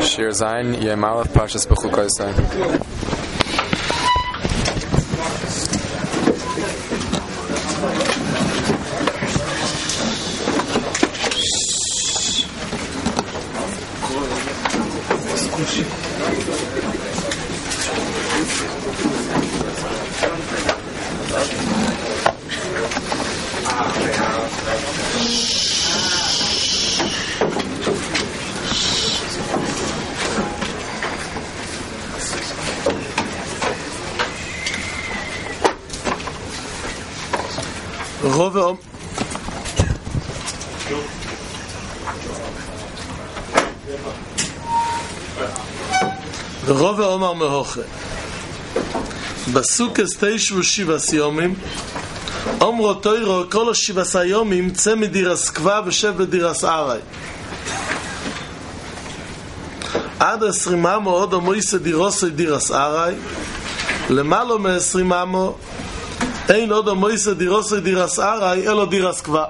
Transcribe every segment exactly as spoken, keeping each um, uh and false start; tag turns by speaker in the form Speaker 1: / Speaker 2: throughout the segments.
Speaker 1: Shir Zayin, Yom Aleph, Parshas Bechukos.
Speaker 2: רוב האום רוב האומר מהוכה בסוכס תשע ושבע יומים אומרו תוירו כל השבע יומים צא מדירס קווה ושב בדירס ערי עד עשרים אמו עוד המויסה דירוסי דירס ערי למעלה מעשרים אמו אין עוד המויסה דירוסי דירס ערי אלו דירס קווה.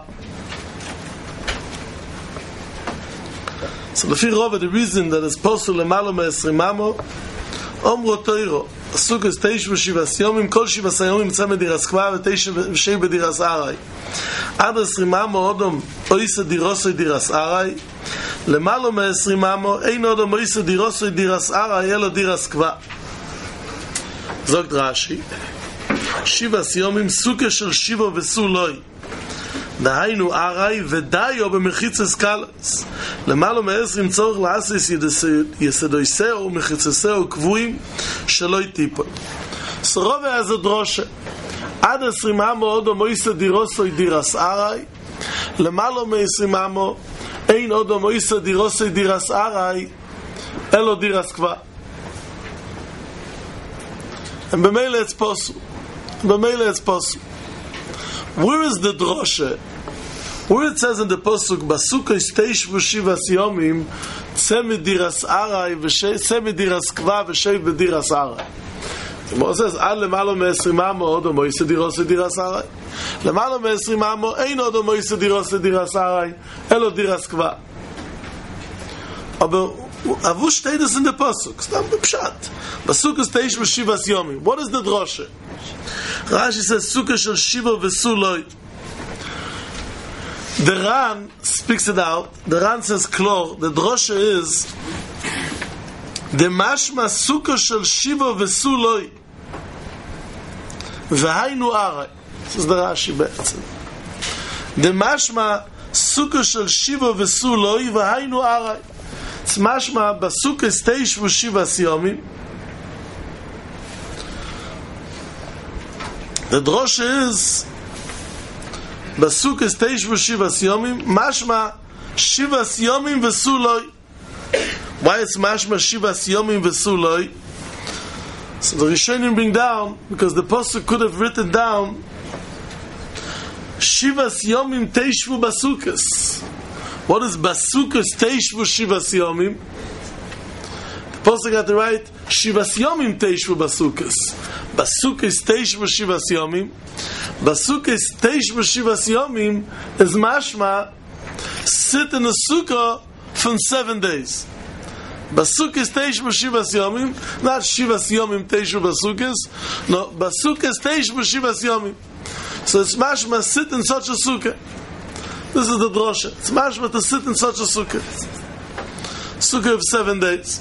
Speaker 2: So לפי רוב, the reason that is possible למעלה מעשרים אמו אומרו תוירו הסוכס תשע ושבע יומים כל שבע יומים יצא מדירס קווה ותשע ושב בדירס ערי עד עשרים אמו עוד המויסה דירוסי דירס ערי למעלה מעשרים אמו אין עוד המויסה דירוסי דירס ערי אלו דירס קווה. זוג רש"י שבע יומים סוכה של שיבו וסולוי דהיינו ערי ודיו במחיצס קלס למעלה מעשרים צורך לעשיס יסדויסאו ומחיצסאו קבועים שלא יטיפו סרוב איזה דרושה עד עשרים אמו עוד המויסה דירוסוי דירס ערי למעלה מעשרים אמו אין עוד המויסה דירוסוי דירס ערי אלו דירס קווה. And במילא it's possible במילא it's possible. Where is the drosha? Where it says in the pasuk basukah teish v'shivas yomim tzeh mediras arai v'tzeh mediras kva v'shev bediras arai. It says al lemalo me'esrim amo od moise diros diras arai lemalo me'esrim amo ein od moise diros diras arai elo diras kva. Aber avu steht es in the pasuk stam b'pshat basukah teish v'shivas yomim. What is the drosha? Rashi says sukkah shel shiva v'suloi. The Ran speaks it out. The Ran says klor. The drosha is the mashma sukkah shel shiva v'suloi v'hainu arai. This is the Rashi be'etzem. The mashma sukkah shel shiva v'suloi v'hainu arai. It's mashma basukkah teish v'shiva yomim. The drosha is Basukah teish v'shivas yomim mashma shivas yomim v'suloi. Why it's mashma shivas yomim v'suloi? So the Rishonim bring down because the pasuk could have written down shivas yomim teishvu basukas. What is basukas teishvu shivas yomim? The pasuk had to write shivas yomim teishvu basukas. Basukah teish v'shivas yomim. Basukah teish v'shivas yomim is mashma sit in a sukkah for seven days. Basukah teish v'shivas yomim, not shivas yomim teish v'basukas. No, basukah teish v'shivas yomim. So it's mashma sit in such a sukkah. This is the drosha. It's mashma to sit in such a sukkah. Sukkah of seven days.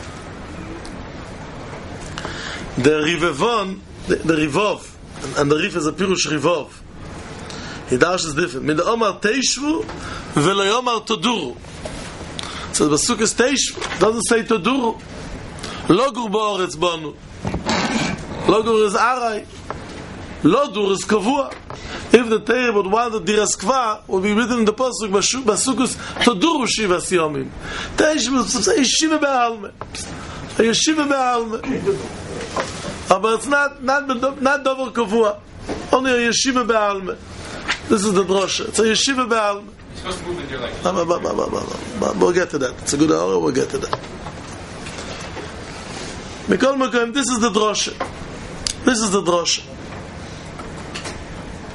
Speaker 2: The Rivavon, the, the Rivov, and the Rif is a Pirush Rivov. Hidash is different. Min the Omar Teishvu, v'lo Omar Toduru. So the Basukah is Teishvu, doesn't say Toduru. Logur ba'oretz banu. Logur is Arai. Lodur is Kavua. If the Torah would want the Diras Kva, would be written in the Pasuk, Basukah is Toduru Shivas Yomim. Teishvu is Yeshiva Be'alme. Yeshiva Be'alme. But it's not not not double kavua. Only a yeshiva be'alme. This is the drosha. It's a yeshiva be'alme.
Speaker 3: Supposed to move in your life.
Speaker 2: We'll get to that. It's a good hour. We'll get to that. Mikol Makom. This is the drosha. This is the drosha.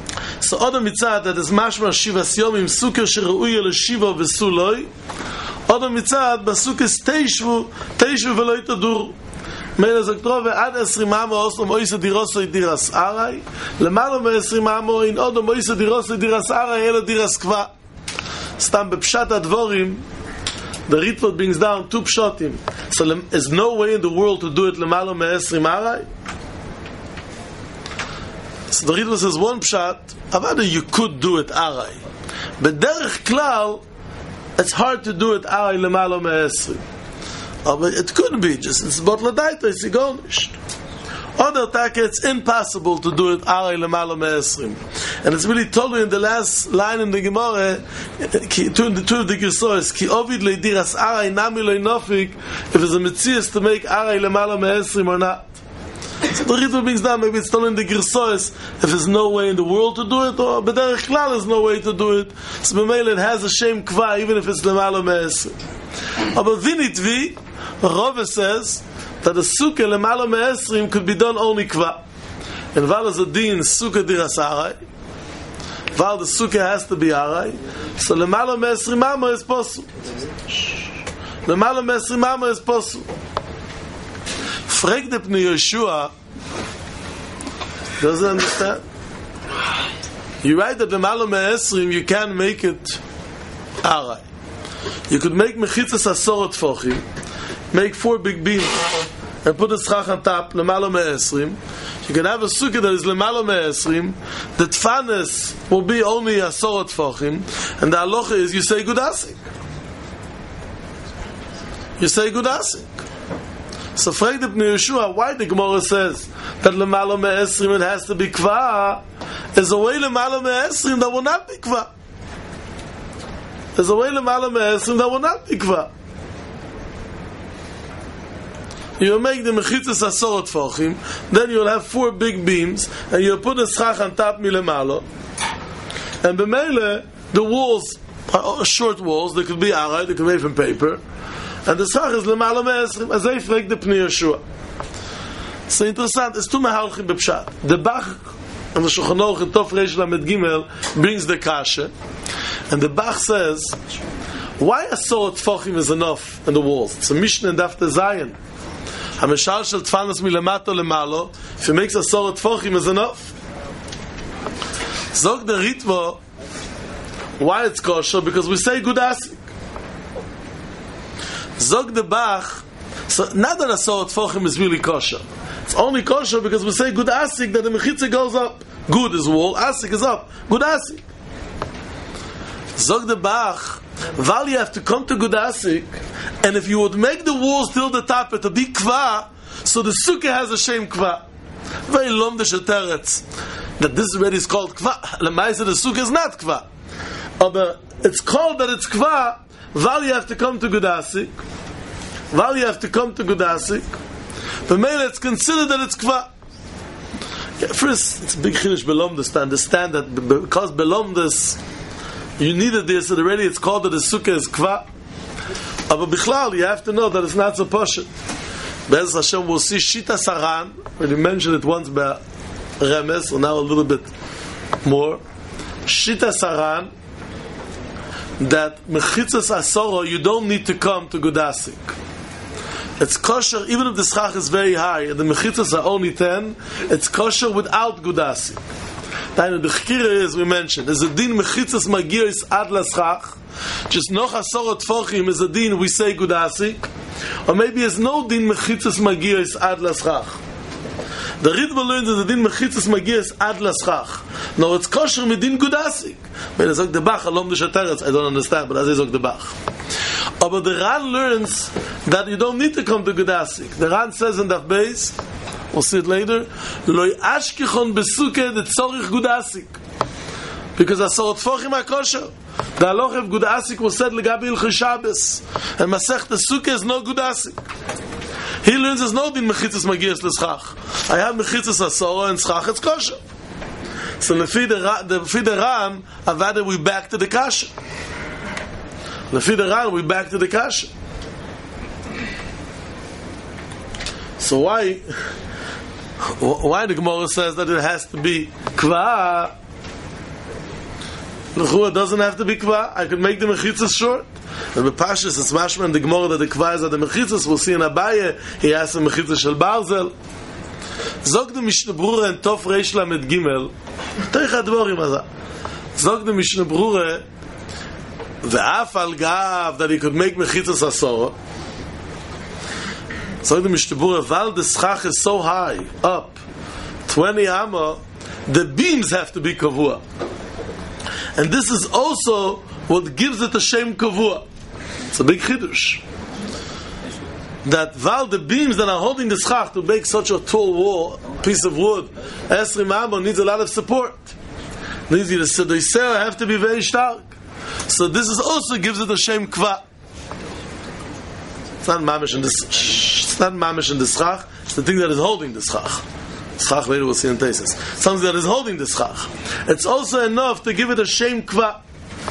Speaker 2: So Adam Mitzad that is mashma shivas yomim sukkah sheruya leshiva v'suloi. Oder mitzad basukes teishvu teishvu velo itadur. Meile sagt Rove ad esrim amo oslo moise diroso diras arai. Lemalo me esrim amo in odom moise diroso diras arai elo diras kva. Stam bepshat advorim. The Ritva brings down two pshatim. So there's no way in the world to do it lemalo me esrim arai. So the Ritva says one pshat. Avada you could do it arai. But derech klal, it's hard to do it arai lemalo me esrim. Oh, but it could be just it's but ladaita it's igonish. Other take it's impossible to do it arai lemalo me esrim. And it's really told in the last line in the Gemara, two in the two of the Gersos, ki ovid leidiras arai nami lo nofik, if it's a mitzias to make arai lemalo me esrim or not. So the Ritva brings down, maybe it's told in the Gersos, if there's no way in the world to do it, or b'derech klal there's no way to do it. So b'meil it has a shem kva, even if it's lemalo me esrim. Aber vinitvi, Rove says that the sukkah lemalo me esrim could be done only kva. And val is a din sukkah diras arai. Val the sukkah has to be arai. So lemalo me esrim amo is possible. Lemalo me esrim amo is possible. Frag the Pnei Yeshua doesn't understand. You write that lemalo me esrim you can make it arai. You could make mechitzas asorot fochim, make four big beams, and put a schach on top, lemalo me esrim. You can have a sukkah that is lemalo me esrim. The tfanes will be only asorot fochim, and the halacha is you say gudasik. You say gudasik. So, frag the Pnei Yeshua, why the Gemara says that lemalo me esrim it has to be kva? There's a way lemalo me esrim that will not be kva. There's a way lemalo me esrim that will not be kva. You make the mechitzas asorot fochim, then you'll have four big beams, and you'll put a schach on top milemalo, and b'meile the walls are short walls. They could be arai, they could be from paper, and the schach is lemalo me esrim. As I frag the Pnei Yeshua. So interessant. It's two mehalchim b'pshat. The Bach and the Shulchan Aruch in Tov Reish Lamed Gimel brings the kasha, and the Bach says, why asorot fochim is enough in the walls? It's a Mishnah in Daf Zayin. Hameshal shel tfanos milamato lemalo. If he makes asorot fochim is enough. Zog the Ritva, why it's kosher? Because we say gudasik. Zog the Bach, so not that asorot fochim is really kosher. It's only kosher because we say gudasik that the mechitza goes up. Good is wall, asik is up. Gudasik. Zog the Bach, while you have to come to gudasik, and if you would make the walls till the top to be kva, so the sukkah has a shem kva. Very long the sheteretz that this already is called kva. Lemaisa the sukkah is not kva, but it's called that it's kva. While you have to come to gudasik, while you have to come to gudasik, but maybe it's considered that it's kva. Yeah, first, it's a big chiddush belomdus to understand that because belomdus you needed this, and already it's called that the sukkah is kva. But bichlal, you have to know that it's not so poshut. Be'ez Hashem, we'll see Shita Saran. We mentioned it once by Remes, so now a little bit more. Shita Saran, that mechitzas asoro, you don't need to come to gudasik. It's kosher, even if the schach is very high, and the mechitzas are only ten, it's kosher without gudasik. Now, the chkira is, we mentioned, is a din mechitzas magir is ad laschach, just noch asorot fochim is a din we say gudasik, or maybe it's no din mechitzas magir is ad laschach. The Ritva learns that the din mechitzas magir is ad laschach. No, it's kosher with din gudasik. When I zog the Bach, alom the sheteretz, I don't understand, but as I zog the Bach. But the Ran learns that you don't need to come to gudasik. The Ran says in Daf Beis, we'll see it later, Loi ashkichon besukeh de tzorich gudasik. Because asorot fochim are kosher. The halacha of gudasik was said legabi ilchei Shabbos. And Masech the sukkah is no gudasik. He learns there's no din mechitzas magias l'schach. I have mechitzas asoro and schach, it's kosher. So lefi the lefi the Ran, avada we back to the kasha. Lefi the Ran, we back to the kasha. So why why the Gemara says that it has to be kva? L'chua doesn't have to be kva. I could make the mechitzas short. And the Pashas, it's mashma in the Gemara that the Kva is at the Mechitzas, we'll see in Abaye, he has a Mechitzas shel Barzel. Zog the Mishnah Brura in Tov Reish Lamed Gimel, Teich HaDvorim Hazah. Zog the Mishnah Brura, Ve'af al Gav, that he could make Mechitzas Asoro. Zog the Mishnah Brura, Val the Schach is so high, up, twenty amma, the beams have to be Kavua. And this is also what gives it a Shem Kavua. It's a big Chiddush. That while the beams that are holding the schach to make such a tall wall, piece of wood, Esrim Amma needs a lot of support. Needs the Sedoisera have to be very stark. So this is also gives it a Shem Kva. It's not mamish in the it's not mamish in the schach. It's the thing that is holding the schach. Schach later we'll see in Tesis. Something that is holding the schach. It's also enough to give it a Shem Kva.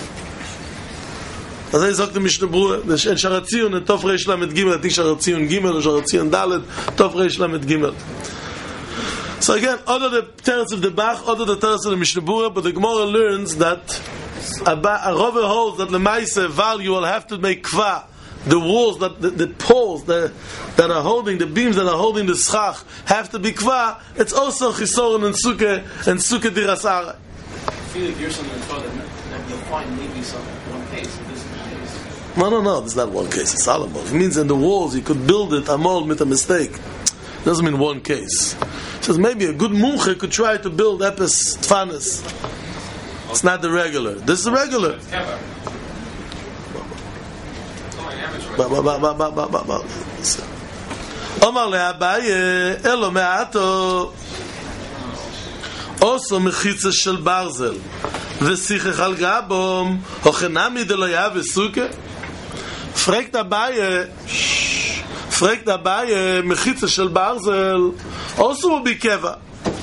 Speaker 2: אז אני זוכת משנה ברורה, אין שרציון, אין תוף ריש למד גימל, עתיק שרציון גימל, או שרציון דלת, תוף ריש למד גימל. So again, other the teretz of the Bach, other the teretz of the Mishnah Berurah, but the Gemara learns that a, a rover holds that Lemaise Val, you will have to make kva, the walls, that the, the poles the, that are holding, the beams that are holding the schach, have to be kva. It's also chisoron and suke, and suke diras aray.
Speaker 3: I feel like you're something that you'll find maybe some one case.
Speaker 2: No, no, no, there's not one case. It's Solomon. It means in the walls you could build it amol with a mistake. It doesn't mean one case. It says maybe a good munche could try to build epis tfanis. It's not the regular. This is the regular. Omar le'abaye elo me'ato oso mechitza shel barzel v'sichech al gabom hochenami de lo yav v'suke. Fragt dabei, fragt dabei, Mechitza shel Barzel also will be keva.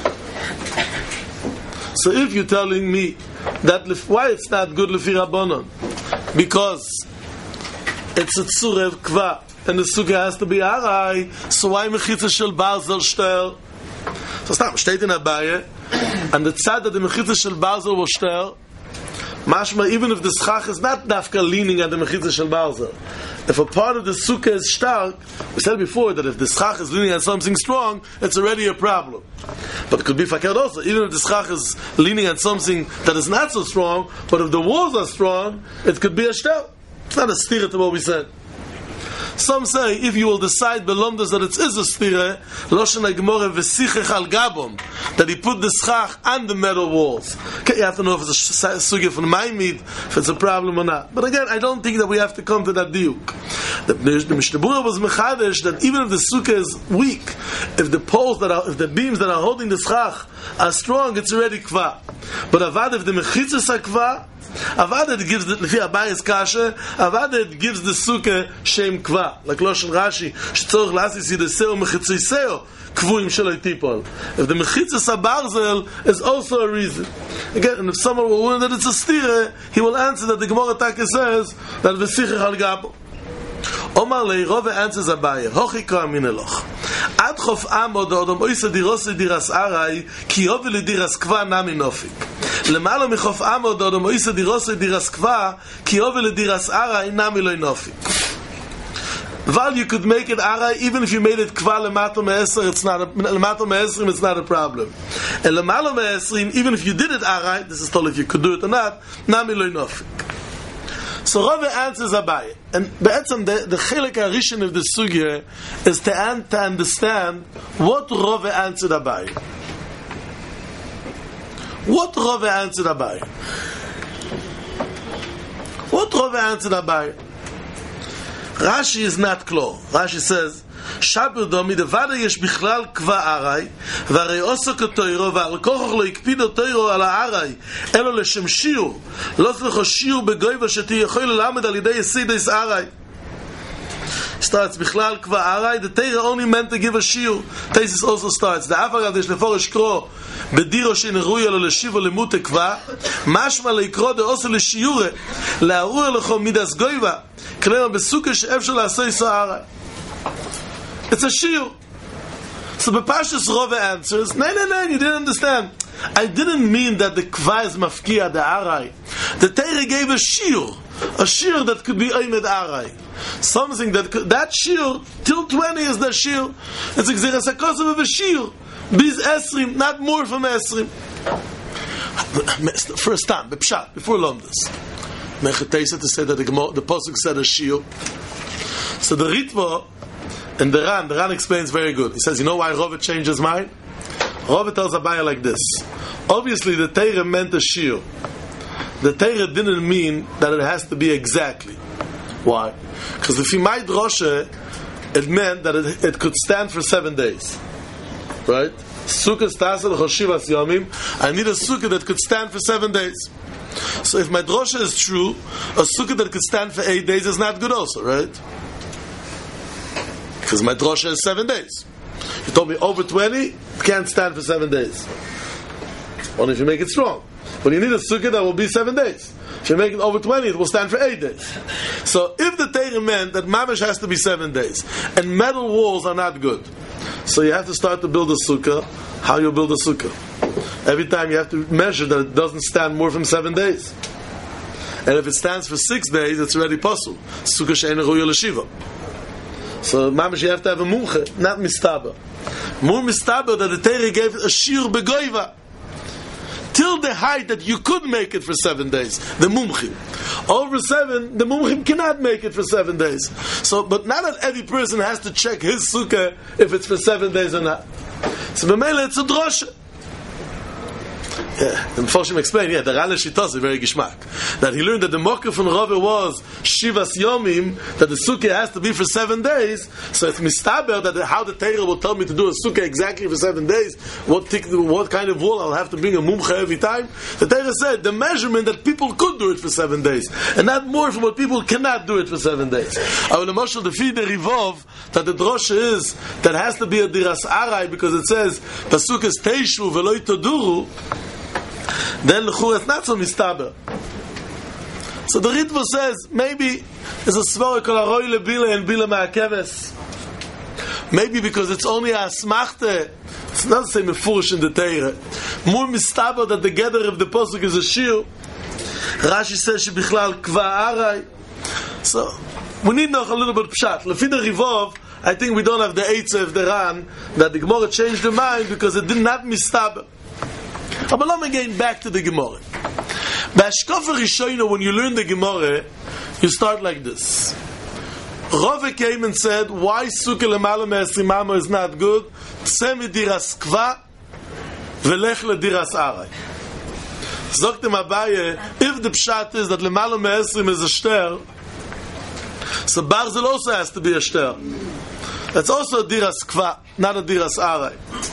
Speaker 2: So if you're telling me that why it's not good lefi Rabbanon, because it's a tzurev kva and the suke has to be aray, so why Mechitza shel Barzel shter? So stop, steht in Abaye, and the tzad that the Mechitza shel Barzel was shter. Mashma, even if the schach is not dafka leaning at the mechitza shel barzel, if a part of the sukkah is stark, we said before that if the schach is leaning at something strong, it's already a problem. But it could be fakir also, even if the schach is leaning at something that is not so strong, but if the walls are strong, it could be a shtel. It's not a stira to what we said. Some say if you will decide belondas that it is a stira, loshen ha'gemore v'sichech al gabom, that he put the schach on the metal walls. Okay, you have to know if it's a sugya from Maimid, if it's a problem or not. But again, I don't think that we have to come to that diuk. The, the Mishnah Berurah was mechadesh that even if the sukkah is weak, if the poles that are, if the beams that are holding the schach are strong, it's already kva. But avad if the mechitzas are kva, avad it gives the lefi Abayes kasha, avad it gives the sukkah shem kva. Like Loshen Rashi, shtzorich lasis yideseo mechitziseo kvuim sheloi tipol. If the mechitzas habarzel is also a reason. Again, and if someone will learn that it's a stira, he will answer that the Gemara Taka says that v'sichech al gabo. Omar leirove answers Abaye, hochi kra min eloch. Ad chof amod odom oisa dirose diras aray, ki yovi diras kva nami nofik. Lemalo michof amod odom oisa dirose diras kva, ki yovi diras aray nami loy nofik. Val, you could make it aray even if you made it kva lemato me'esrim, it's not a lemato me'esrim, it's not a problem. And lemalo me'esrim, even if you did it aray, this is told if you could do it or not, nami loy nofik. So Rove answers Abaye, and be'etzem the the chilek harishon of the sugya is to, an, to understand what Rove answered Abaye. What Rove answered Abaye? What Rove answered Abaye? Rashi is not clear. Rashi says, Shabir domi devada yesh bichlal kva aray, v'arei oso k'toiro, v'al kochoch lo ikpido toiro ala aray, elo leshem shiur, lo tzlecho shiur begoiva sheti yechoy lelamed al yidei yesides aray. Starts bichlal kva aray, the Torah only meant to give a shiur. Tesis also starts, the afagav desh leforish kro, bediro sheneruya lo leshivo lemute kva, mashma leikro de oso leshiure, le'arur lecho midas goiva, k'lema besuke she'efshel la'asoi so aray. It's a shiur. So the Pashas Rove answers, no, no, no, you didn't understand. I didn't mean that the kva is mafkia, the aray. The Torah gave a shiur. a shiur that could be Oymed Arai. Something that could, that shiur, till twenty is the shiur. It's Gzeras HaKosav of a shiur. Biz Esrim, not more from Esrim. First time, Bepshat, before Lomdas. Mechatesa to say that the, the Pasuk said a shiur. So the Ritva, and the Ran, the Ran explains very good. He says, you know why Rava changed his mind? Rava tells Abaya like this. Obviously, the Torah meant a shiur. The Torah didn't mean that it has to be exactly. Why? Because if you might droshe, it meant that it, it could stand for seven days. Right? Sukkah stasel choshivas yomim. I need a sukkah that could stand for seven days. So if my droshe is true, a sukkah that could stand for eight days is not good also, right? Because my drosha is seven days. You told me over twenty, it can't stand for seven days. Only if you make it strong. But you need a sukkah that will be seven days. If you make it over twenty, it will stand for eight days. So if the Torah meant that mamash has to be seven days, and metal walls are not good, so you have to start to build a sukkah, how you build a sukkah. Every time you have to measure that it doesn't stand more from seven days. And if it stands for six days, it's already possible. Sukkah she'ein ruya l'shiva. So, mamash, you have to have a mumche, not mistaba. More mistaba that the Torah gave a shiur begoiva. Till the height that you could make it for seven days. The mumchim. Over seven, the mumchim cannot make it for seven days. So, but not that every person has to check his sukkah if it's for seven days or not. So, b'meila, it's a drosha. Yeah, the Mephoshim explained, yeah, the Rale Shitos is very gishmak. That he learned that the mocker from Rava was Shivas Yomim, that the sukkah has to be for seven days. So it's mistaber that the, how the Torah will tell me to do a sukkah exactly for seven days, what tick, what kind of wool I'll have to bring a mumcha every time. The Torah said the measurement that people could do it for seven days, and not more from what people cannot do it for seven days. I will emotional defeat the Rivov that the drosha is that has to be a diras arai because it says pasuk is teishu veloy toduru. Then l'chur it's not so mistaber. So the Ritva says maybe there's a svara kol haroi lebila and bila ma'akeves. Maybe because it's only a asmachte. It's not the same mefurish in the Torah. More mistaber that the gather of the pasuk is a shiur. Rashi says she bichlal kva arai. So we need noch a little bit of pshat. Lefi the Rivov, I think we don't have the eitzah of the Ran that the Gemara changed their mind because it did not mistaber. But let me get back to the Gemara. B'ashkofa Rishono, when you learn the Gemara, you start like this. Rava came and said, why sukkah lemala me'esrim amo is not good? Tzeh midiras kva velech lediras arai. Zogt him Abaye, if the pshat is that lemala me'esrim is a shter, so Barzel also has to be a shter. That's also a diras kva, not a diras arai.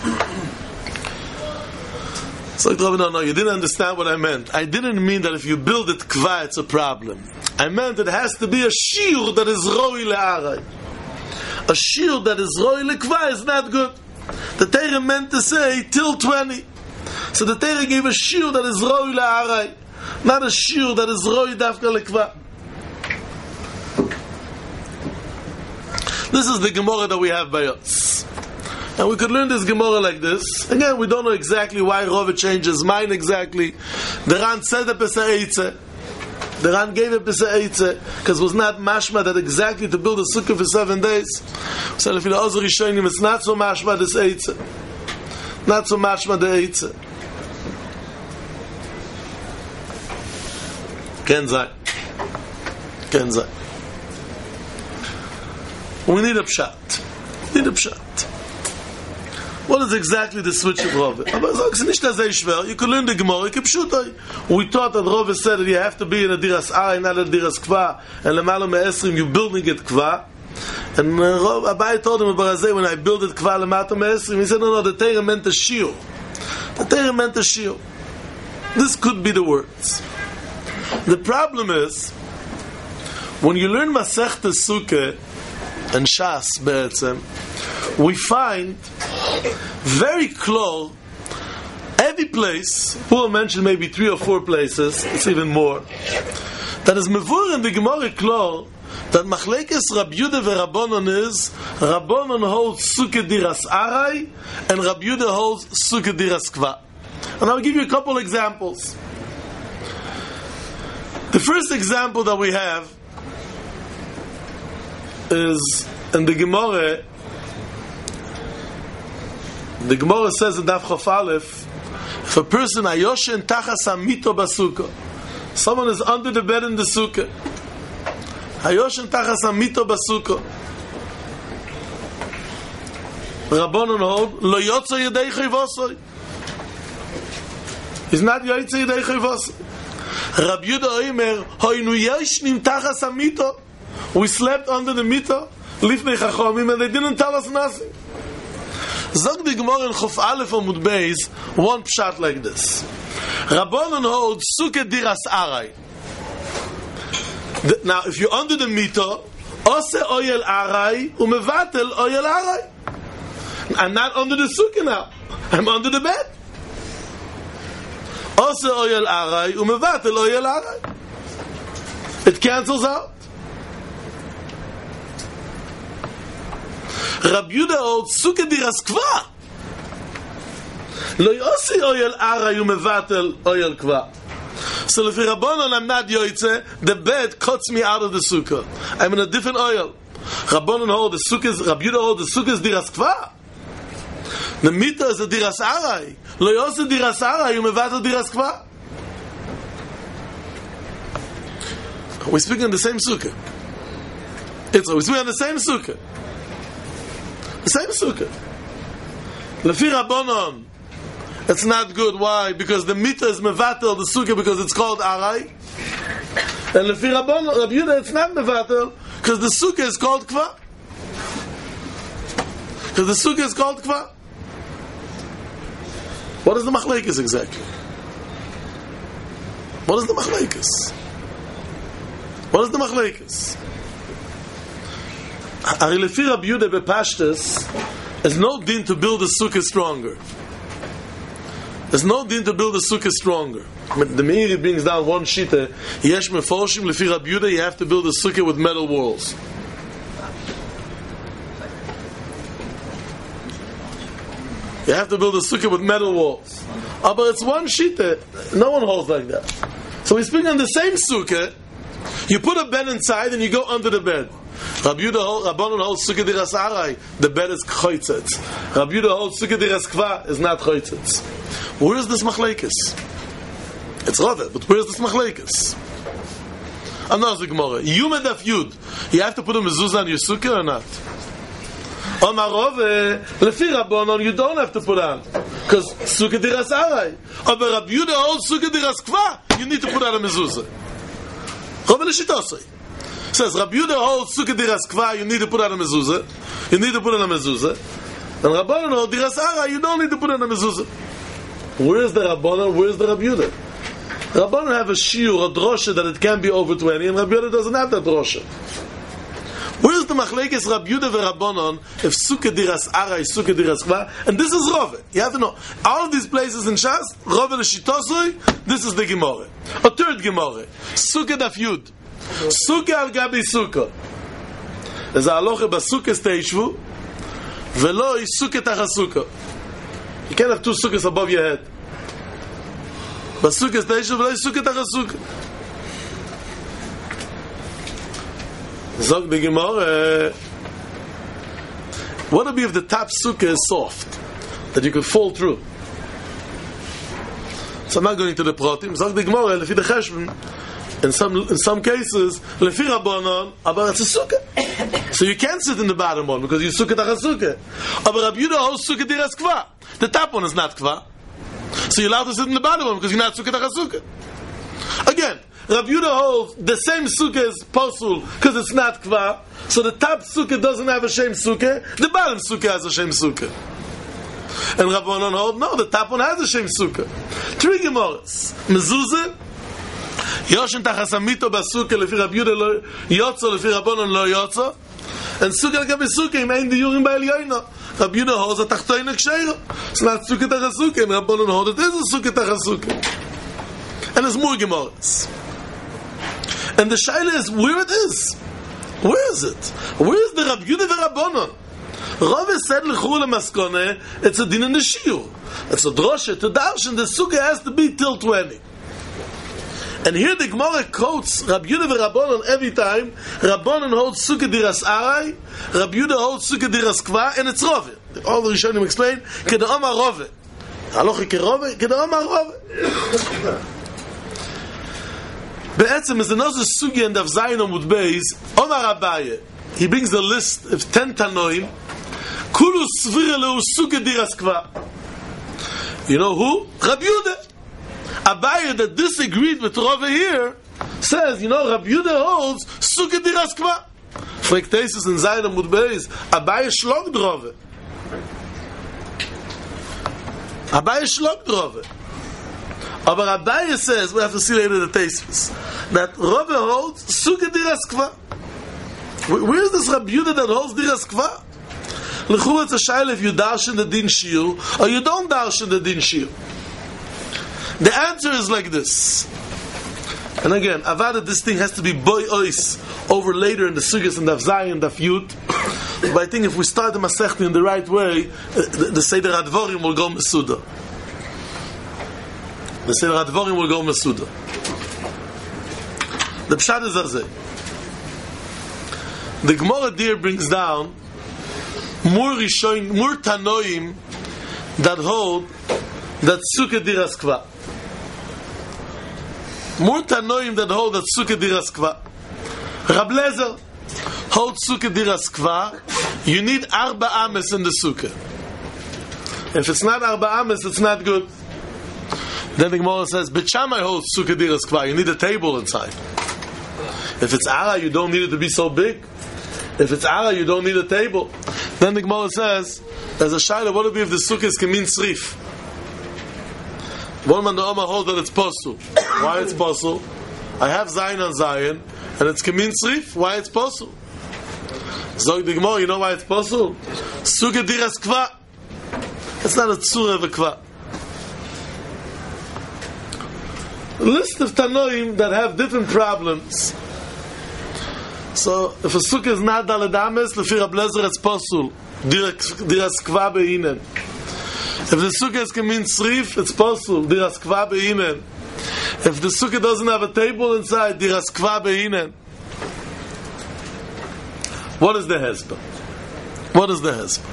Speaker 2: So no, no, you didn't understand what I meant. I didn't mean that if you build it kva, it's a problem. I meant it has to be a shiur that is roi le'arai. A shiur that is roi le'kva is not good. The Torah meant to say till twenty. So the Torah gave a shiur that is roi le'arai, not a shiur that is roi dafka le'kva. This is the Gemara that we have by us. And we could learn this Gemara like this. Again, we don't know exactly why Rava changed his mind exactly. The Ran said a Pesach Eitzeh. The Ran gave a Pesach Eitzeh because it was not mashma that exactly to build a sukkah for seven days. So if you know, it's not so mashma this Eitzeh. Not so mashma the Eitzeh. Ken zay. Ken zay. We need a pshat. We need a pshat. What is exactly the switch of Rava? You could learn the Gemara. We thought that Rava said that you have to be in a diras arai, not a diras kva, and lemala me'esrim, you're building it kva. And uh, Abai told him about when I build it kva lemata me'esrim, he said, no, no, the Torah meant a shiur. The Torah meant a shiur. This could be the words. The problem is, when you learn Masechta Sukkah and Shas Be'etzem, we find very close every place, we'll mention maybe three or four places, it's even more, that is mevur in the Gemara Klor that Machlekes Rabbi Yehuda veRabbanon is Rabbanon holds Sukkah diras arai and Rabbi Yehuda holds Sukkah diras kva. And I'll give you a couple examples. The first example that we have is in the Gemara. The Gemara says in Daf Chaf Aleph, if a person ayoshen tachas hamito basukah, someone is under the bed in the sukkah, ayoshen tachas hamito basukah, Rabbanon hold lo yotzo yedei chayvosoi. He's not yotzo yedei chayvosoi. Rabbi Yehuda Omer hoynu yeshnim tachas hamito. We slept under the mito lifnei chachomim and they didn't tell us nothing. Zog the Gemara in Chaf Aleph Amud Beis one pshat like this. Rabbanon hold sukkah diras aray. Now, if you're under the mito, ose oyel aray umevatel oyel aray. I'm not under the sukkah now. I'm under the bed. Ose oyel aray umevatel oyel aray. It cancels out. Rabbi Yehuda holds sukkah diras kva. Lo yosi oyel aray umevatel oyel kva. So if Rabbanon I'm not yoytze, the bed cuts me out of the sukkah. I'm in a different oil. Rabbanon hold the sukkah. Rabbi Yehuda hold the sukkah diras kva. The mita is a diras aray. Lo yosi diras aray umevatel diras kva. We're speaking on the same sukkah. It's we're speaking on the same sukkah. The same sukkah. Lefi Rabbanon, it's not good. Why? Because the mita is mevatel the sukkah because it's called aray. And Lefi Rabbanon, Rabbi Yehuda, it's not mevatel because the sukkah is called kva. Because the sukkah is called kva. What is the machlekes exactly? What is the machlekes? What is the machlekes? Ari lefi Rabbi Yehuda bepashtus, there's no din to build a sukkah stronger. There's no din to build a sukkah stronger. The Meiri brings down one shita. Yesh meforshim lefi Rabbi Yehuda, you have to build a sukkah with metal walls. You have to build a sukkah with metal walls. Ah, but it's one shita. No one holds like that. So we speak on the same sukkah. You put a bed inside and you go under the bed. Rabbi Yehuda Rabbanon holds sukkah diras aray. The bed is choitzet. Rabbi Yehuda holds sukkah diras kva is not choitzet. Where is this machlekes? It's Rava, but where is this machlekes? Another Gemara. Yuma daf yud. You have to put a mezuzah on your sukkah or not? Omar Rava lefi Rabbanon you don't have to put on because sukkah diras aray. But Rabbi Yehuda holds sukkah diras kva. You need to put on a mezuzah. Rava l'shitosei. Says Rabbi Yehuda holds sukkah diras kva, you need to put on a mezuzah. You need to put on a mezuzah. And Rabbanon holds diras aray, you don't need to put on a mezuzah. Where's the Rabbanon? Where's the Rabbi Yehuda? Rabbanon have a shiur, a drosha that it can be over twenty, and Rabbi Yehuda doesn't have that drosha. Where's the machlekes Rabbi Yehuda veRabbanon if sukkah diras aray, sukkah diras kva? And this is Rava. You have to know all of these places in Shas. Rava l'shitosoi. This is the Gemara. A third Gemara. Sukkah daf yud. Sukkah al gabi sukkah. There's a halacha basukkah steishvu, velo is sukkah tachas sukkah. You can't have two sukkahs above your head. Basukkah steishvu, velo is sukkah tachas sukkah. Zog the Gemara. What would be if the top sukkah is soft, that you could fall through? So I'm not going into the pratim. Zog the Gemara, lefi the cheshbon. In some in some cases, lefi Rabbanon, aber it's a sukkah. So you can't sit in the bottom one because you sukkah tachas sukkah. Aber Rabbi Yehuda holds sukkah diras kva. The top one is not kva. So you're allowed to sit in the bottom one because you're not sukkah tachas sukkah. Again, Rabbi Yehuda holds the same sukkah is posul because it's not kva. So the top sukkah doesn't have a shem sukkah. The bottom sukkah has a shem sukkah. And Rabbanon hold no, the top one has a shem sukkah. Three Gemaras. Mezuzah. Yoshen tachas hamito basukkah lefi Rabbi Yehuda lo yotzo lefi Rabbanon lo yotzo, and sukkah legabe sukkah im ein diyurim ba'elyono. Rabbi Yehuda holds a tachtoina ksheira. It's not sukkah tachas sukkah, and Rabbanon holds it is a sukkah tachas sukkah. And there's more gemaras. And the shaila is where it is. Where is it? Where is the Rabbi Yehuda veRabbanon? Rava said l'chul maskone. It's a din in the shiur. It's a drosha to darshan. The sukkah has to be till twenty. And here the Gemara quotes Rabbi Yehuda and Rabbanon every time. Rabbanon holds Sukkah Diras Arai, Rabbi Yehuda holds Sukkah Diras Kva, and it's Rove. All the Rishonim explain, Keda'omar Rove. Halacha Kerove, Keda'omar Rove. Be'etzem is another Sugi and of Zayin Amud Beis, Omar Abaye. He brings the list of ten Tanoim, Kulu Svira Lehu Sukkah Diras Kva. You know who? Rabbi Yehuda. Abaye that disagreed with Rove here says, you know, Rabbi Yehuda holds Sukkah Diras Kva. Fragt Tesis in Zayin Amud Beis, Abaye schlogt Rove. Abaye schlogt Rove. Aber Abaye says, we have to see later the Tesis, that Rove holds Sukkah Diras Kva. Where is this Rabbi Yehuda that holds Diras Kva? L'chur it's a shayla if you darshan the din shiur or you don't darshan the din shiur. The answer is like this. And again, avada, this thing has to be boy ois over later in the sugyas and daf zayin, daf yud. But I think if we start the masechta in the right way, the, the Seder Advorim will go mesuda. The Seder Advorim will go mesuda. The pshat is azeh. The Gemara there brings down more rishonim, more tanoim that hold that Sukkah Diras Kva. More tanoim that hold that Sukkah Diras Kva. Rab Lezer holds Sukkah Diras Kva. You need arba ames in the Sukkah. If it's not arba ames, it's not good. Then the Gemara says, Bet Shammai holds Sukkah Diras Kva. You need a table inside. If it's ara, you don't need it to be so big. If it's ara, you don't need a table. Then the Gemara says, as a shayla, what would be if the Sukkah is kemin srif? One man the Omar holds that it's possible. Why it's possible? I have Zayin on Zayin, and it's kemin srif. Why it's possible? Zog the Gemara, you know why it's possible? Sukkah Diras Kva. It's not a tzura of a kva. A list of Tanoim that have different problems. So, if a sukkah is not daled ames, lefi Rab Lezer it's possible. Diras Kva be'inen. If the sukkah is kemin srif, it's possible. Diras Kva be'inen. If the sukkah doesn't have a table inside, Diras Kva be'inen. What is the hezbollah? What is the hezbollah?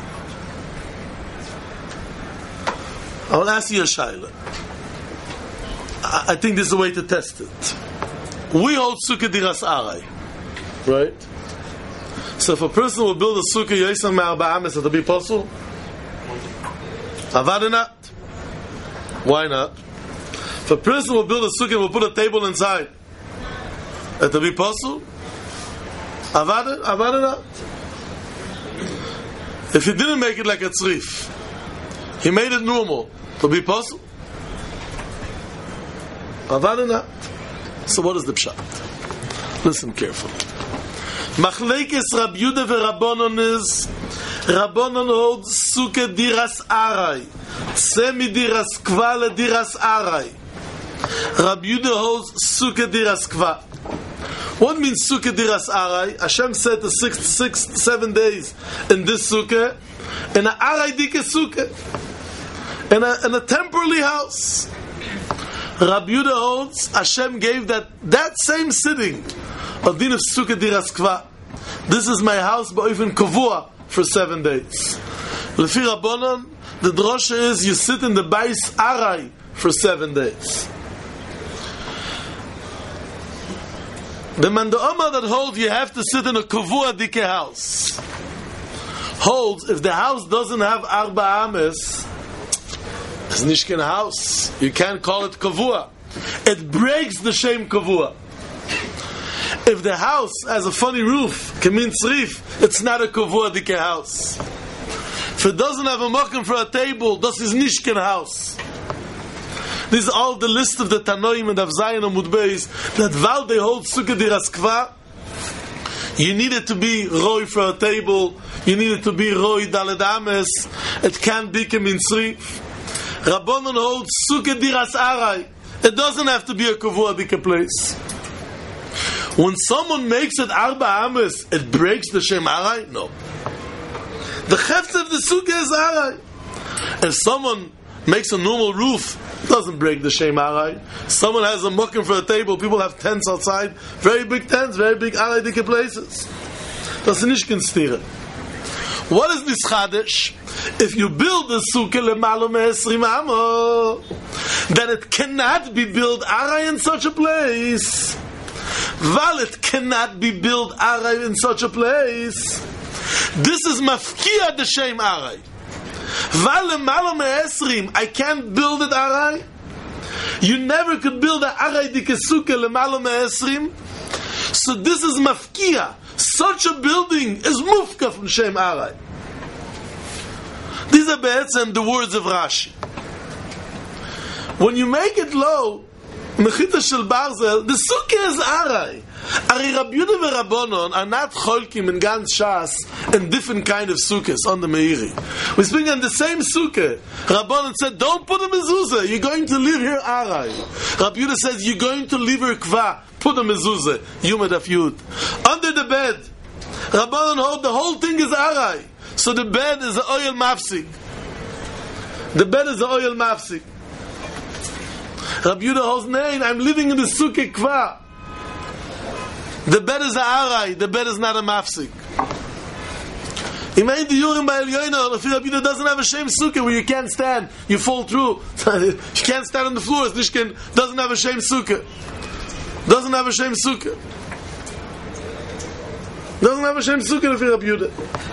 Speaker 2: I will ask you a shayla. I think this is the way to test it. We hold sukkah diras arai, right? So if a person will build a sukkah yosam me'arba ames, it'll be possible? Avada not. Why not? If a person will build a sukkah and will put a table inside, it'll be possible? Avada, avada not. If he didn't make it like a tzrif, he made it normal, it'll be possible? Avada not. So what is the pshat? Listen carefully. Machlekes Rab Yehuda veRabbanon is Rabbanon holds sukkah diras arai, semi diras kva le diras arai. Rab Yehuda holds sukkah diras kva. What means sukkah diras arai? Hashem said the six, six, seven days in this sukkah, in a arai dike sukkah, in a, in a temporary house. Rabbi Yehuda holds Hashem gave that that same sitting of din of sukkah diras kva. This is my house, but even kavua for seven days. Lefi Rabbanon, the drosha is you sit in the bais arai for seven days. The Manda'oma that holds you have to sit in a kavua dike house holds if the house doesn't have arba ames, it's nishkin house. You can't call it kavua. It breaks the shem kavua. If the house has a funny roof, kemin tzrif, it's not a kavua dike house. If it doesn't have a makom for a table, this is nishkin house. These are all the list of the Tanoim and of Zayin and Mudbeis that while they hold sukkah diras kva, you need it to be roi for a table, you need it to be roi daled ames, it can't be kemin tzrif. Rabbanon holds sukkah diras arai. It doesn't have to be a kavua dike place. When someone makes it arba ames, it breaks the shem arai? No. The chefs of the sukkah is arai. If someone makes a normal roof Doesn't break the Shem Arai. Someone has a mukim for a table, people have tents outside, very big tents, very big Arai dike places. Das ist nicht considered. What is this Chadesh? If you build a sukkah lemalo me'esrim amo, then it cannot be built Arai in such a place. While it cannot be built Arai in such a place, this is mafkia the Shem Arai. While lemalo me'esrim, I can't build it Arai. You never could build a Arai dike sukkah lemalo me'esrim. So this is mafkia. Such a building is mufka from Shem Arai. These are be'etzem the words of Rashi. When you make it low, mechita shel barzel, the sukkah is Arai. Ari Rabbi Yehuda and Rabbanon are not cholkim in Gans Shas in different kind of sukkahs on the Meiri. We speak on the same sukkah. Rabbanon said, don't put a mezuzah, you're going to live here Arai. Rabbi Yehuda says, you're going to live here kva, put a mezuzah, Yuma Daf Yud. Under the bed, Rabbanon hold the whole thing is Arai. So the bed is the oil mafsik. The bed is the oil mafsik. Rabbi Yehuda holds, nein, I'm living in the sukkah kva. The bed is a Arai, the bed is not a mafsik. Imayin the Yurim by Elyoino, if Rabbi Yehuda doesn't have a shame sukkah where you can't stand, you fall through. You can't stand on the floor. Nishkin doesn't have a shame sukkah. Doesn't have a shame sukkah. Doesn't have a shame sukkah if Rabbi Yehuda.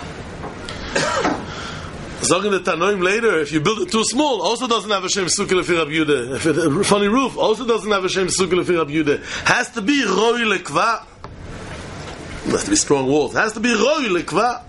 Speaker 2: Sagen the Tanoim later, if you build it too small, also doesn't have a shem sukkah lefi Rabbi Yehuda. If it's a funny roof, also doesn't have a shem sukkah lefi Rabbi Yehuda. Has to be roi lekva. Has to be strong walls. Has to be roi lekva.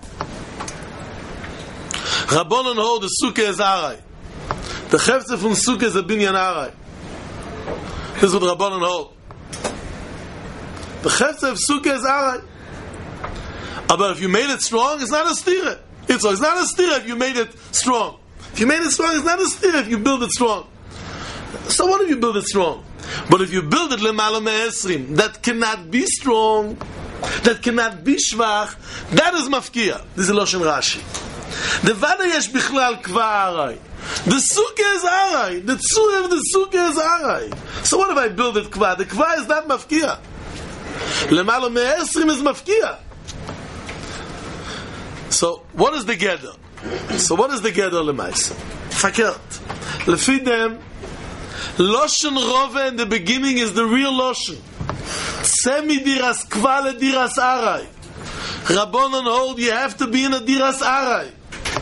Speaker 2: Rabbanon hold the sukkah is Arai. The chefze from sukkah is a binyan Arai. This is what Rabbanon hold. The chefze of sukkah is Arai. But if you made it strong, it's not a stira. It's, it's not a stira if you made it strong. If you made it strong, it's not a stira if you build it strong. So what if you build it strong? But if you build it lemalo me'esrim, that cannot be strong, that cannot be shvach, that is mafkia. This is Loshen Rashi. The vada yesh bichlal kva Arai. The sukkah is Arai. The tzur of the sukkah is Arai. So what if I build it kva? The kva is not mafkia. Lemalo me'esrim is mafkia. So, what is the gather? So, what is the gather lemaisa? Fakert. Lefidem, Loshen Rove in the beginning is the real Loshen. Semi diras kvale diras Arai. Rabbanon hold, you have to be in a diras Arai.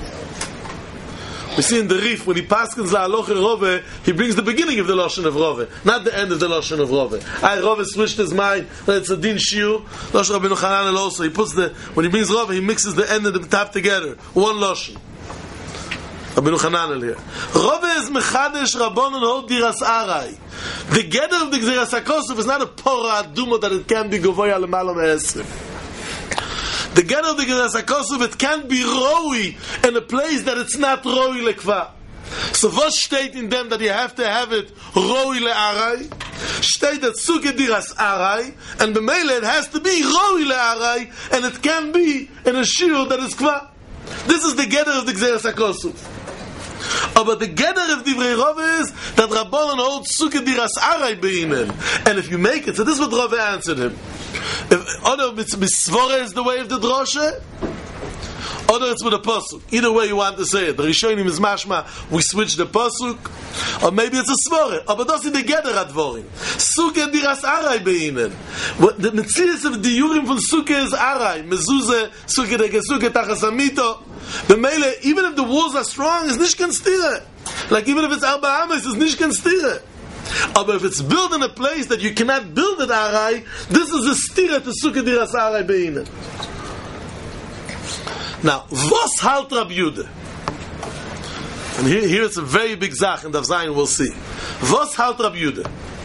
Speaker 2: We see in the Rif, when he paskins la aloche Rove, he brings the beginning of the Loshen of Rove, not the end of the Loshen of Rove. I Rove switched his mind that it's a din shiur. Loshen Rabbeinu Chananel also, he puts the, when he brings Rove, he mixes the end and the top together. One Loshen. Rabbeinu Chananel here. Rove is mechadesh Rabbanon hold diras Arai. The gather of the Gzeras HaKosuf is not a pora aduma that it can be govoya lemalo me'esrim. The gather of the Gzeras HaKosuf, it can't be roi in a place that it's not roi lekva. So what state in them that you have to have it roi le'arai? State that sukkah diras arai, and b'meile it has to be roi le'arai, and it can be in a shiur that is kva. This is the gather of the Gzeras HaKosuf. Oh, but the gather of Divrei Rove is that Rabbanon holds sukkah diras arai beinen. And if you make it, so this is what Rove answered him. If other mitzvore is the way of the droshe, other it's with a pasuk. Either way you want to say it. The Rishonim is mashma, we switch the pasuk, or maybe it's a svore. Oh, but that's the gather advorim. Sukkah diras arai beinen. The metzias of the yurim from sukkah is arai. Mezuzah, sukkah deke sukkah tachas amito. The mele, even if the walls are strong, it's nishkan stira. Like even if it's arba ames, it's nishkan stira. But if it's built in a place that you cannot build it arai, this is a stira to sukkah diras arai beinen. Now, was halt Rabbi Yehuda? And here, here it's a very big zach, and Daf Zayin we'll see. Was halt Rabbi Yehuda?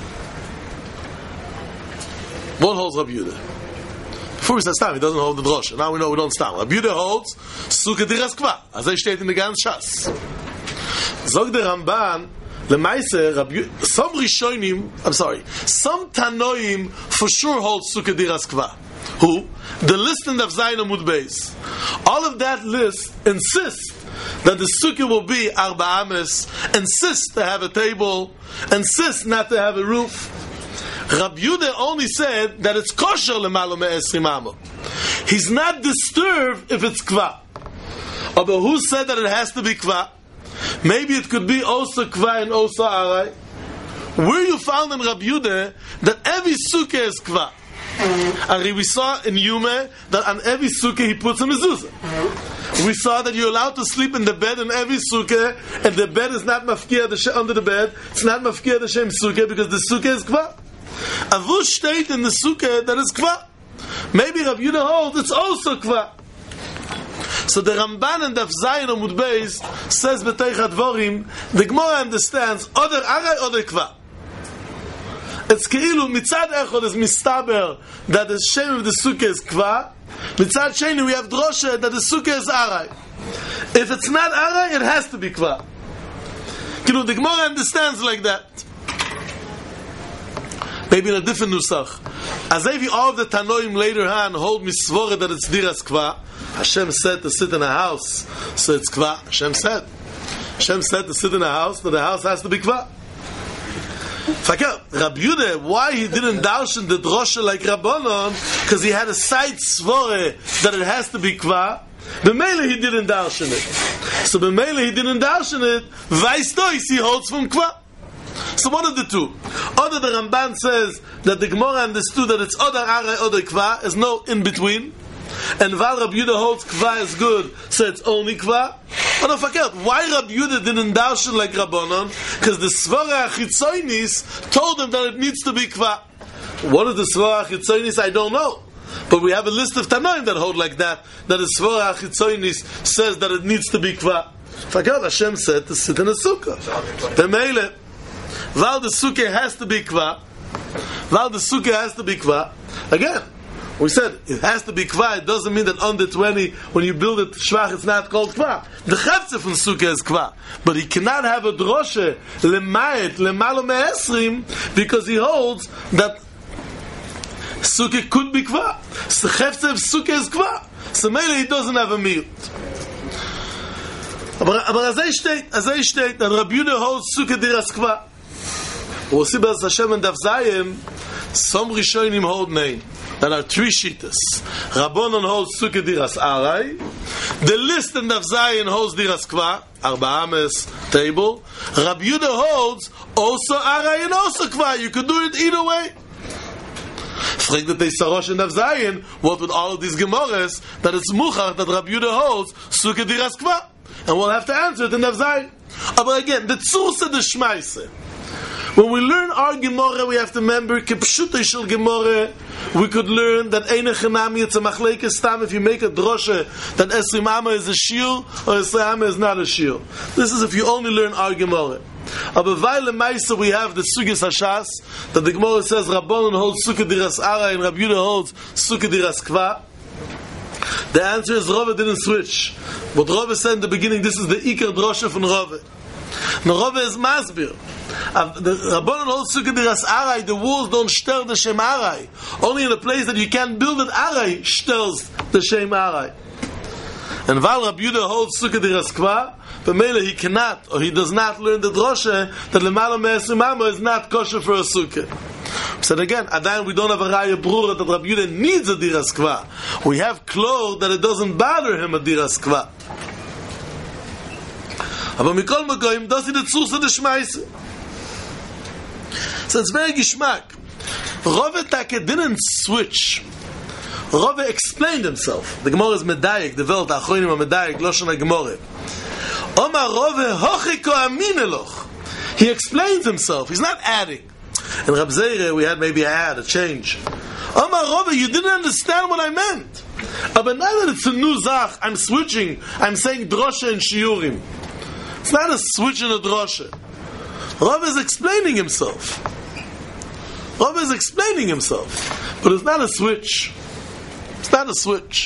Speaker 2: What holds Rabbi Yehuda? Before we said stam, he doesn't hold the drosha. Now we know we don't stam. Rabbi Yehuda holds sukkah diras kva. As I state in the Gans Shas. Zog the Ramban, Lemaise, Rabbi some Rishonim, I'm sorry, some Tanoim for sure hold sukkah diras kva. Who? The list in the Zayin Amud Beis. All of that list insists that the sukkah will be arba ames, insists to have a table, insists not to have a roof. Rabbi Yehuda only said that it's kosher lemalo me'esrim amo. He's not disturbed if it's kva. But who said that it has to be kva? Maybe it could be also kva and also aray. Where you found in Rabbi Yehuda that every sukkah is kva. And we saw in Yume that on every sukkah he puts a mezuzah. We saw that you're allowed to sleep in the bed in every sukkah, and the bed is not mafkiyah under the bed. It's not mafkiyah the shem sukkah because the sukkah is kva. Avush state in the sukkah that is kva. Maybe Rabbi Yehuda holds it's also kva. So the Ramban in Daf Zayin Amud Beis says b'teich hadvorim, the Gemara understands other aray, other kva. It's keilu mitzad echod is mistaber that the shem of the sukkah is kva. Mitzad sheni we have drosha that the sukkah is aray. If it's not aray, it has to be kva. You know, the Gemara understands like that. Maybe in a different nusach. As if all of the Tanoim later on hold misvore that it's diras kva. Hashem said to sit in a house, so it's kva. Hashem said. Hashem said to sit in a house, so the house has to be kva. Fakir, Rabbi Yehuda, why he didn't darshan the drosha like Rabbanon? Because he had a side svore that it has to be kva. B'meila he didn't darshan it. So b'meila he didn't darshan it. Vaistois he holds from kva. So one of the two. Other the Ramban says that the Gemara understood that it's other aray, other kva. There's no in between. And Val Rabbi Yehuda holds kva is good, so it's only kva. But don't forget, why Rabbi Yehuda didn't darshan like Rabbanon? Because the Svara Achitzoinis told him that it needs to be kva. What is the Svara Achitzoinis? I don't know. But we have a list of Tanoim that hold like that, that the Svara Achitzoinis says that it needs to be kva. Forget, Hashem said to sit in a sukkah. B'meile, Val the sukkah has to be kva. Val the sukkah has to be kva. Again, we said it has to be kva. It doesn't mean that under twenty, when you build it shvach, it's not called kva. The chavtze from sukkah is kva, but he cannot have a droshe lemayet lemalo me'esrim because he holds that sukkah could be kva. So the chavtze of sukkah is kva. So maybe he doesn't have a meal. But as I state, as I state that Rabbi Yehuda holds sukkah diras kva. We'll see by Hashem and Daf Zayin, some Rishonim hold name. There are three shittas. Rabbanon holds sukkah diras aray. The list in Daf Zayin holds diras kva, arba ames, table. Rabbi Yehuda holds also aray and also kva. You could do it either way. Frag the Teisarosh in Daf Zayin, what with all of these Gemaras, that it's muchar that Rabbi Yehuda holds sukkah diras kva. And we'll have to answer it in Daf Zayin. But again, the tzursa de shmaise. When we learn our Gemara, we have to remember Kipshutei Shel Gemara. We could learn that Eine Chenami it's a machlekes stam if you make a drosha that Esrim Amma is a shiur or Esrim Amma is not a shiur. This is if you only learn our Gemara. Aber weil Lemaisa we have the Sugis Hashas that the Gemara says Rabbanon holds Sukkah diras aray and Rabbi Yehuda holds Sukkah diras kva. The answer is Rava didn't switch. But Rava said in the beginning this is the Iker drosha from Rava. Now Rava is masbir. The Rabbanon holds sukkah diras aray. The walls don't stir the shem aray. Only in a place that you can't build it aray stirs the shem aray. And while Rabbi Yehuda holds sukkah diras kva, but Mele he cannot or he does not learn the drosha that lemala me'esrim amo is not kosher for a sukkah. So again, Adain we don't have a raya brura that Rabbi Yehuda needs a diras kva. We have clothes that it doesn't bother him a diras kva. Aber mikol magoyim does it tzursa de shmaise. So it's very gishmak. Rava Take didn't switch. Rava explained himself. The Gemara is medayik. The Welt Achronim are medayik. Loshon HaGemara. Omar Rava hochiko amin eloch. He explains himself. He's not adding. In Rab Zeire we had maybe a add, a change. Omar Rava, you didn't understand what I meant. But now that it's a new zach, I'm switching. I'm saying drosha and shiurim. It's not a switch in a drosha. Rav is explaining himself. Rav is explaining himself. But it's not a switch. It's not a switch.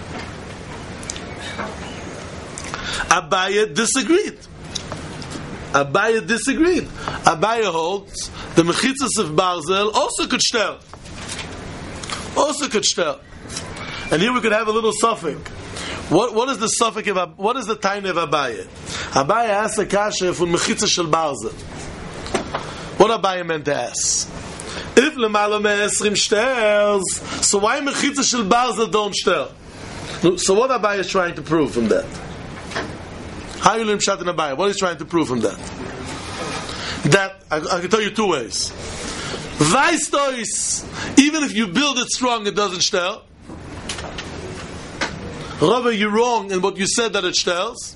Speaker 2: Abaye disagreed. Abaye disagreed. Abaye holds the mechitzas of Barzel also could stel. also could shtel. And here we could have a little suffix. What what is the suffix of what is the time of Abaye? Abaye asked a kasha from mechitza shel barzel. What Abaye meant to ask? If lemala me'esrim shtels, so why mechitza shel barzel don't shtel? So what Abaye is trying to prove from that? How you learn pshat in Abaye? What is he trying to prove from that? That I, I can tell you two ways. Vaistois, even if you build it strong, it doesn't shtel. Rava, you're wrong in what you said that it shtels.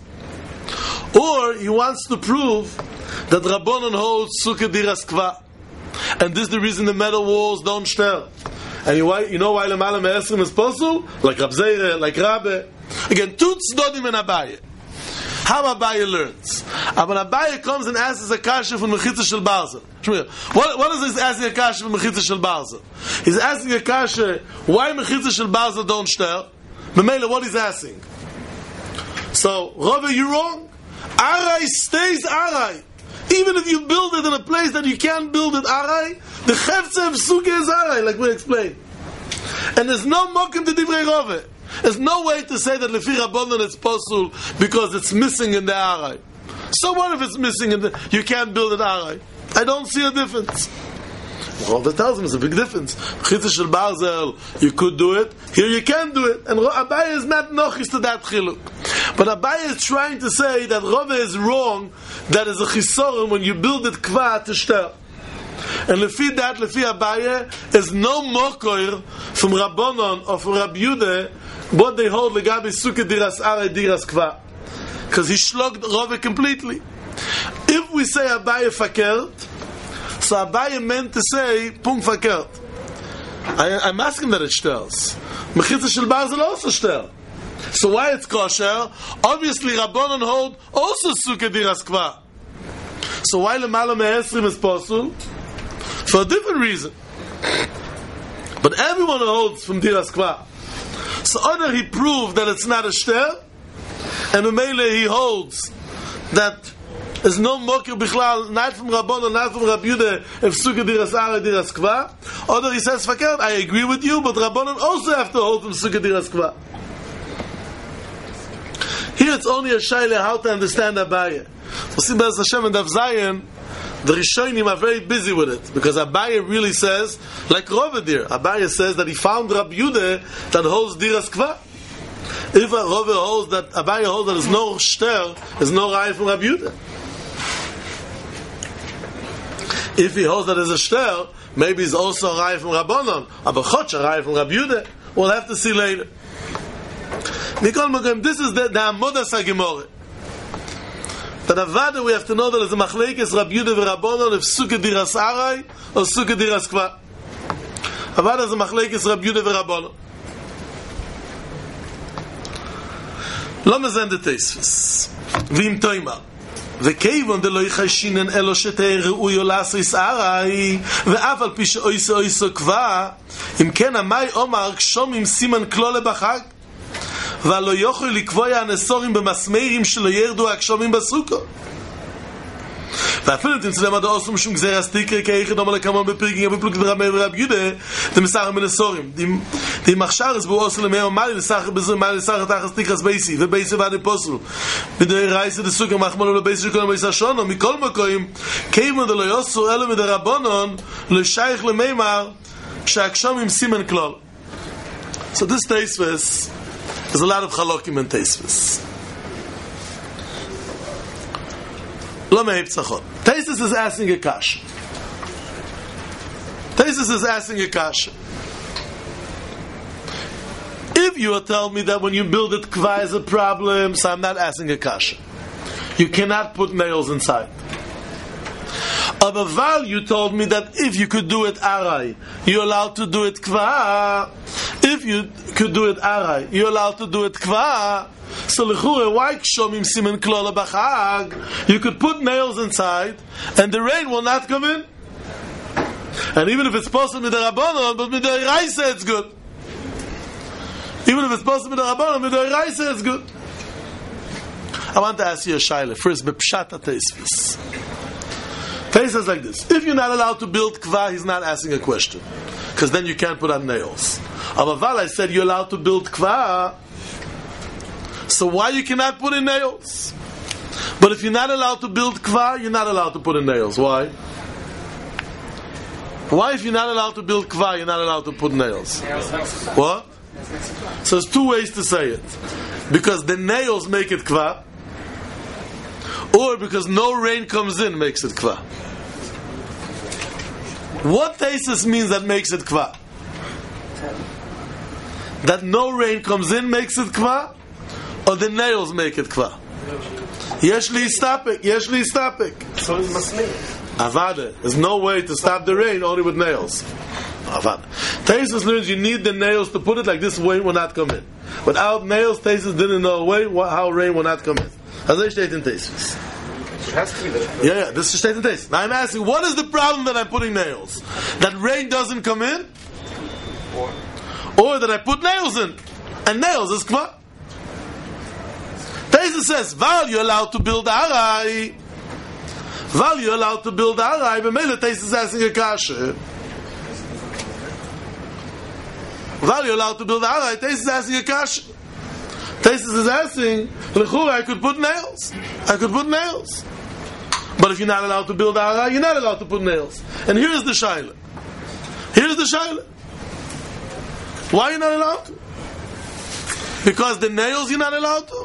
Speaker 2: Or he wants to prove that Rabbanon holds sukkah diras kva, and this is the reason the metal walls don't shtel. And you, why, you know why lemala me'esrim is possible? Like Rab Zeire, like Rabbe. Again, two tzdodim in Abaye. How Abaye learns. But Abaye comes and asks a kasha from mechitza shel barzel. What, what is he asking a kasha from mechitza shel barzel? He's asking a kasha why mechitza shel barzel don't shtel. Memele, what he's asking. So, Rava, you're wrong. Arai stays Arai. Even if you build it in a place that you can't build it Arai, the Chefze of Sukkah is Arai, like we explained. And there's no mokim to Divrei Rava. There's no way to say that Lefi Rabbanon it's possible because it's missing in the Arai. So what if it's missing in the, you can't build it Arai? I don't see a difference. Rava tells him it's a big difference. Chitza shel barzel, you could do it. Here you can't do it. And Abaye is not nochis to that chiluk. But Abaye is trying to say that Rava is wrong. That is a chisoron when you build it kva to shtel. And lefi that, lefi Abaye, is no mokoir from Rabbanon or from Rabbi Yehuda what they hold legabi sukkah diras aray diras kva. Because he shlogged Rava completely. If we say Abaye fakert, so Abaye meant to say pum fakert. I'm asking that it shtels. Mechitza shel barzel also shtel. So why it's kosher? Obviously Rabbanon hold also sukkah diras kva. So why lemala me'esrim is possible? For a different reason. But everyone holds from diras kva. So either he proved that it's not a shtel, and Umele he holds that there's no mokir bichlal, not from Rabbanon, not from Rabbi Yehuda, if sukkah diras aray diras kva. Or he says, fakert, I agree with you, but Rabbanon also have to hold from sukkah diras kva. Here it's only a shaila how to understand Abaye. So see, Be'ez Hashem and Daf Zayin, the Rishonim are very busy with it, because Abaye really says, like Rava there, Abaye says that he found Rabbi Yehuda that holds diras kva. If Rava holds that, Abaye holds that there's no shter, there's no rai from Rabbi Yehuda. If he holds that there's a shter, maybe he's also a rai from Rabbanon, aber chotch a rai from Rabbi Yehuda. We'll have to see later. Nikol Magam, this is the, the Amodas HaGemorah. That Avada we have to know that there's a machlekes Rabbi Yehuda v'Rabbanon if sukkah diras aray or sukkah diras kva. Avada is a machlekes Rabbi Yehuda v'Rabbanon. Lo mezen de teisvis. V'im toima. V'keivon de lo yichashinen elo shetei re'uyo lasis aray ve'af al pi she'oise oise kva im ken amai omar kshomim siman klole b'chag ולא יוכל לקבוע הנסורים במסמרים שלא ירדו הקשומים בסוכו. ואפילו תמצא למה דעוסם שום גזר הסתיקר כאיכד אומר לכמון בפרקינג בפלוק דרמי ורב יהודה זה מסחר מנסורים די מחשר אז בו עושה למי אומרי לסחר בזו מה לסחר תחת סתיקר בייסי ובייסי ועדי פוסל בדי רייסי דסוכר מחמלו לבייסי שכל המייסה שונו מכל מקוים כיוון דלו יוסו אלו מדרבונון לשייך למימר שהקשומים סימן כלול. So this Teisves, there's a lot of halakim in Teisves. Lo me'ib tzachot. Teisves is asking a kasha. Teisves is asking a kasha. If you will tell me that when you build it, kva is a problem, so I'm not asking a kasha. You cannot put nails inside. Of a val, you told me that if you could do it aray, you're allowed to do it kva. If you could do it aray, you're allowed to do it kva. So l'chure, why kshomim simen klola b'chag? You could put nails inside, and the rain will not come in. And even if it's possible with the rabbanon, but with the raisa it's good. Even if it's possible with the rabbanon, with the raisa it's good. I want to ask you a shaila. First, b'pshat ha-teisvis. Teis says like this: if you're not allowed to build kva, he's not asking a question, because then you can't put on nails. Aval, I said you're allowed to build kva. So why you cannot put in nails? But if you're not allowed to build kva, you're not allowed to put in nails. Why? Why, if you're not allowed to build kva, you're not allowed to put nails? What? So there's two ways to say it. Because the nails make it kva, or because no rain comes in makes it kva. What thesis means that makes it kva? That no rain comes in makes it kva, or the nails make it kva? Yesh li stapik, yesh li stapik.
Speaker 4: So is masnei.
Speaker 2: Avada. There's no way to stop the rain only with nails. Avada. Tesis learns you need the nails to put it like this, rain will not come in. Without nails, Tesis didn't know a way how rain will not come in. As I state in Tesis.
Speaker 4: It has to be the
Speaker 2: Yeah, yeah, this is state in Tesis. Now I'm asking, what is the problem that I'm putting nails? That rain doesn't come in?
Speaker 4: Or,
Speaker 2: Or that I put nails in? And nails is kva. Tesis says, Val, you're allowed to build arai. Val, you're allowed to build arai. But maybe Tesis is asking a kasha. Val, you're allowed to build arai. Tesis is asking a kasha. Tesis is asking, L'chura, I could put nails. I could put nails. But if you're not allowed to build arai, you're not allowed to put nails. And here's the shaila. Here's the shaila. Why are you not allowed to? Because the nails you're not allowed to?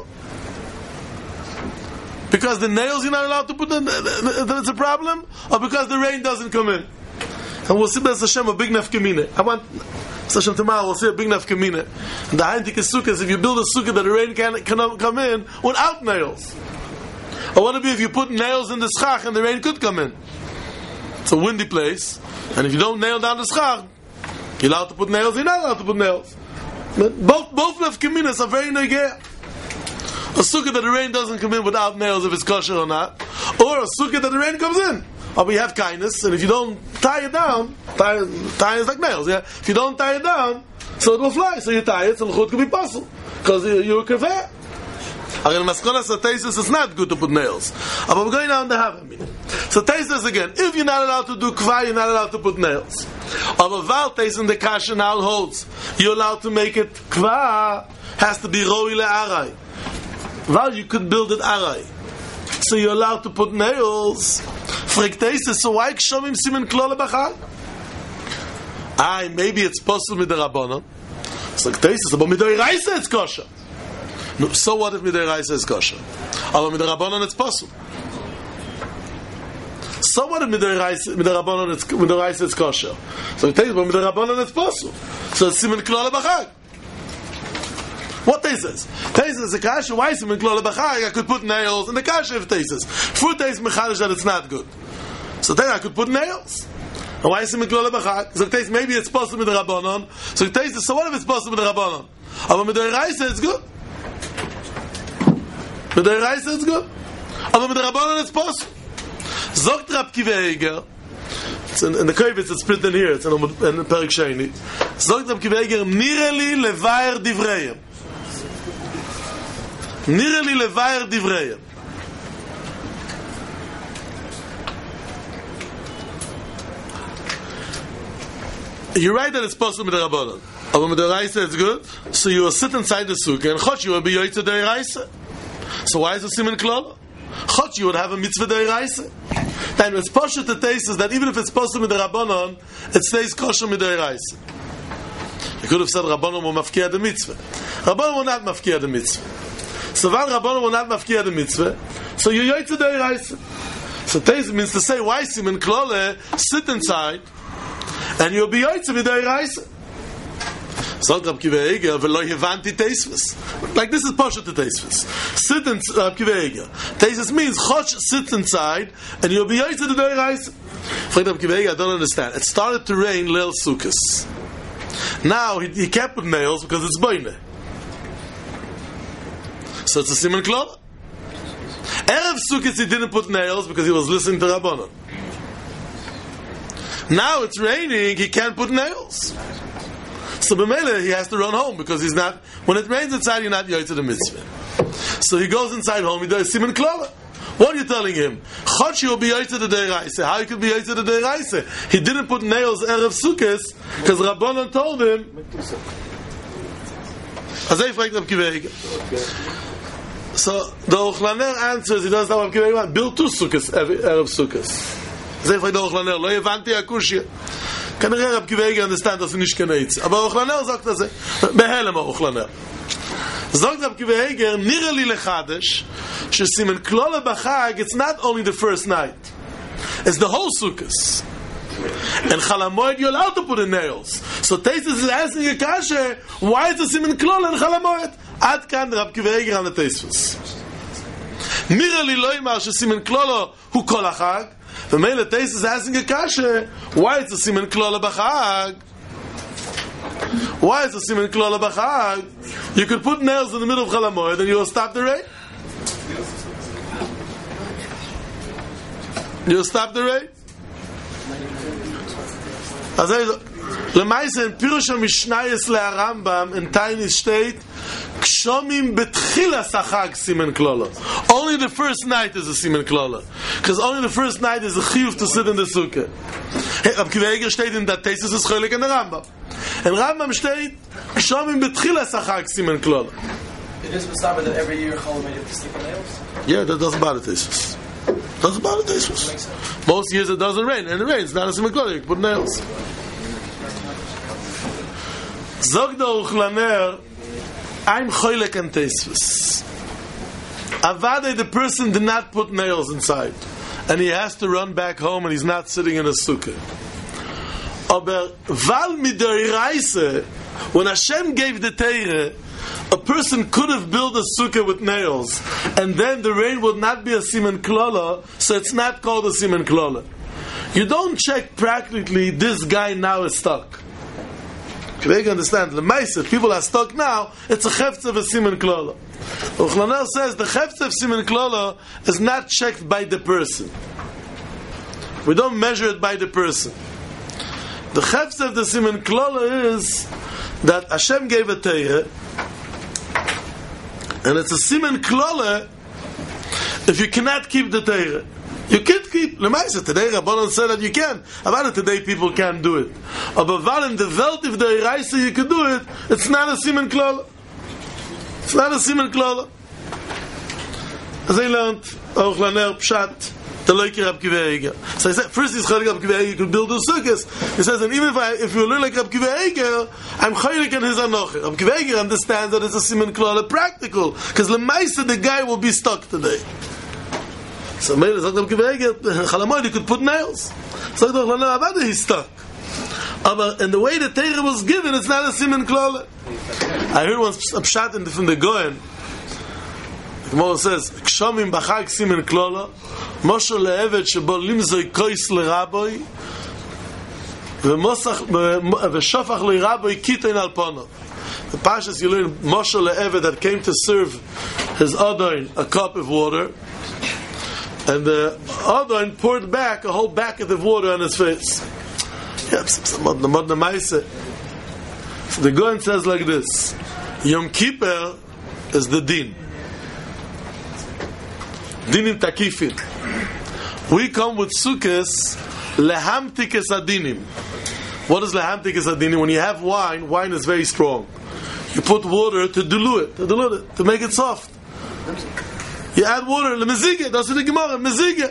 Speaker 2: Because the nails you're not allowed to put in, that it's a problem? Or because the rain doesn't come in? And we'll see B'ez Hashem a big nafkamina. I want, Hashem tomorrow we'll see a big nafkamina. And the ha'intik sukkah is if you build a sukkah that the rain can, can come in without nails. Or what if you put nails in the schach and the rain could come in? It's a windy place. And if you don't nail down the schach, you're allowed to put nails, you're not allowed to put nails. But both both nafkaminas are very negea. A sukkah that the rain doesn't come in without nails if it's kosher or not. Or a sukkah that the rain comes in. Or we have kindness, and if you don't tie it down, tie, tie is like nails, yeah? If you don't tie it down, so it will fly. So you tie it, so the chut could be possible. Because you're a kaveh. Again, Maskonas Tesis is not good to put nails. But we're going down the Havamina. So Tesis again, if you're not allowed to do kva, you're not allowed to put nails. But Val Tesis in the Kasha now holds, you're allowed to make it kva, has to be roi le'arai. Val, you could build it arai. So you're allowed to put nails. Frek Tesis, so why kshomim simen klole b'chag? Aye, maybe it's possible with the Rabbanon. So Tesis, but with the Reise it's kosher. No, so what if Midiraisa is kosher? But with the Rabbanon it's possible. So what if Midiraisa it's, Midiraisa it's kosher? So it takes, but with the Rabbanon it's possible. So it's Simen Klole B'chag. What Tesis? Tesis is a kasha. Why Simen Klole B'chag? I could put nails in the kasha if Tesis. Fruit Tesis mechadish that it's not good. So then I could put nails. And why Simen Klole B'chag? So Tesis, maybe it's possible with the Rabbanon. So Tesis, so what if it's possible with the Rabbanon? But with the Midiraisa it's good. With the Reise it's good. Aber mit der Rabbanon it's possible. Zogt Rab Kiva Eiger, it's in, in the Kovetz it's split in here, it's in, in Perik Sheni. Zogt Rab Kiva Eiger, Nireli levayer divreyem. Nireli levayer divreyem. You're right that it's possible with the Rabbanon. Aber mit der Reise it's good. So you will sit inside the sukkah and chot you will be yoytze der Reise. So why is it Simen Klala? Chot, you would have a mitzvah deiraisa. And it's posher to taste is that even if it's possible with the Rabbanon, it stays kosher with deiraisa. You could have said Rabbanon will mafkiya the mitzvah. Rabbanon will not mafkiya the mitzvah. So while Rabbanon will not mafkiya the mitzvah, so you yoytze deiraisa. So taste means to say why Simen Klala, sit inside, and you'll be yoytze with deiraisa. Like this is Pasha to Teisvus. Sit in Rab Kiva Eiger. Teisvus means Chosh sits inside and you'll be yoytze the Deiraisa. Rab Kiva Eiger, I don't understand. It started to rain Leil Sukkos. Now he, he kept with nails because it's Boine. So it's a Simen Klala. Erev Sukkos he didn't put nails because he was listening to Rabbanon. Now it's raining, he can't put nails. So b'meila he has to run home because he's not. When it rains inside, you're not yoytze the mitzvah. So he goes inside home. He does Simen Klala. What are you telling him? Chochi will be Yaitse the Deiraise. How you could be Yaitse the Deiraise? He didn't put nails Erev Sukkos because Rabbanan told him. Azay fragt Rab Kiva Eger. So the Ochlaner answers, he doesn't know Rab Kiva Eger, build two Sukkos, Erev Sukkos. Azay fragt the Ochlaner, lo yevanti akushia. כנראה רב קיva Eger understand dass er nicht kennt. Aber Ochlaner sagt das, behelem Ochlaner. Sagt Rab Kiva Eger, nira li lechadesh, shesimen klola b'chag, it's not only the first night. It's the whole Sukkos. And Chalamoid, you're allowed to put in nails. So Taisus is asking a kasha, why is the simen klola and Chalamoid? Ad kan Rab Kiva Eger on the Taisus. Nira li lo yimar shesimen klola hu kol hachag. The male Taisus is asking a kasha, why is the simen klola b'chag? Why is the simen klola b'chag? You could put nails in the middle of Chalamoid and you will stop the rain. You will stop the rain. Also, Lemaise in Pirush HaMishnayos leHarambam in Tiny State, Kshomim betchilas hachag simen klola. Only the first night is a simen klola, because only the first night is a chiyuv to sit in the sukkah. Rab Kiva Eger steht in that Taisus is cholik in the Rambam. And Rambam steht, Kshomim betchilas hachag simen klola.
Speaker 3: It is Masaba that every year Chol made it to stick on nails?
Speaker 2: Yeah, that doesn't bother Taisus. Doesn't bother Taisus. Most years it doesn't rain, and it rains. Not a simen klola, you can put nails. Zog the Ochlaner, I'm choilek and Taisus. Avade, the person did not put nails inside, and he has to run back home, and he's not sitting in a sukkah. Aber val midoiraise, when Hashem gave the Teire, a person could have built a sukkah with nails, and then the rain would not be a simen klola, so it's not called a simen klola. You don't check practically, this guy now is stuck. You understand? Lemaisa, if people are stuck now, it's a chefetz of a simen klola. Ochlaner says the chefetz of simen klola is not checked by the person. We don't measure it by the person. The chefetz of the simen klola is that Hashem gave a teirah, and it's a simen klola if you cannot keep the teirah. You can't keep Lemaisa. Today Rabbanan said that you can. About it today people can't do it. But while in the Welt if the Eraisa you can do it, it's not a simen klola. It's not a simen klola. As I learned, Ochlaner Pshat, the Loiki Rab Kiva Eger. So I said, first he's cholik Rab Kiva Eger, you could build a sukkahs. He says, and even if I, if you learn like Rab Kiva Eger, I'm cholik in his anoche. Rab Kiva Eger understands that it's a simen klola practical, because Lemaisa the guy will be stuck today. So Meir sagt Rab Kiva Eger, Chalamoid, you could put nails. So the Ochlaner Avada, he's stuck. But and the way the Teirah was given, it's not a simen klola. I heard once a pshat in the, from the Goyen. The Gemara says, Kshomim b'chag simen klola, Moshe le'eved shebo limzoi kois le'raboi, v'shofach le'raboi kitein al pono. The Pashas you learn, Moshe le'eved that came to serve his Adon a cup of water, and the Adon poured back a whole bucket of water on his face. Yeah, so the Goyen says like this: Yom Kippur is the din. Dinim takifin. We come with sukkahs lehamtikes adinim. What is lehamtikes adinim? When you have wine, wine is very strong. You put water to dilute it, to dilute it, to make it soft. You add water, lemezige. That's the Gemara, mezige.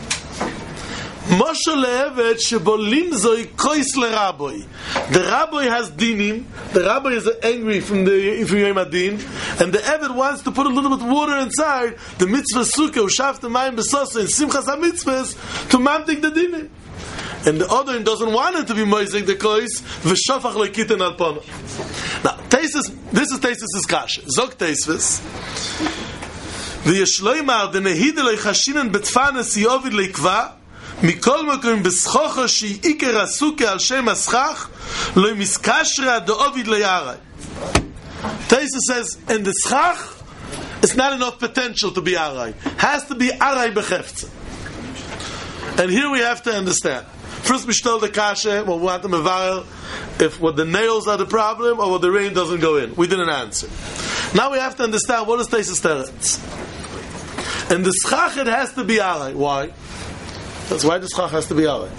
Speaker 2: Moshe le'eved shebo limzoi kois le'raboi. The rabbi has dinim. The rabbi is angry from the from Yom Adin, and the eved wants to put a little bit of water inside the mitzvah sukkah u'shav t'mayim b'sosa in simchas hamitzvahs to mamtik the dinim. And the other doesn't want it to be moizek the kois v'shofach le'kiten al pono. Now, Taisus, this is Taisus' kasha. Zok Taisus. V'yeshloimar the nehida le'chashinen betfanes yovid le'kva. מכל מקום בסכוחה שהיא עיקר הסוכה על שם הסכך לא מסקשרה דאוביד ליערי. Taisa says, in the schach it's not enough potential to be arai. Has to be arai bechefze. And here we have to understand. First we stole the kasha, well, we want to mevarer if what the nails are the problem or what the rain doesn't go in. We didn't answer. Now we have to understand what is Taisa's teretz. And the schach, it has to be aray. Why? That's why the schach has to be aray.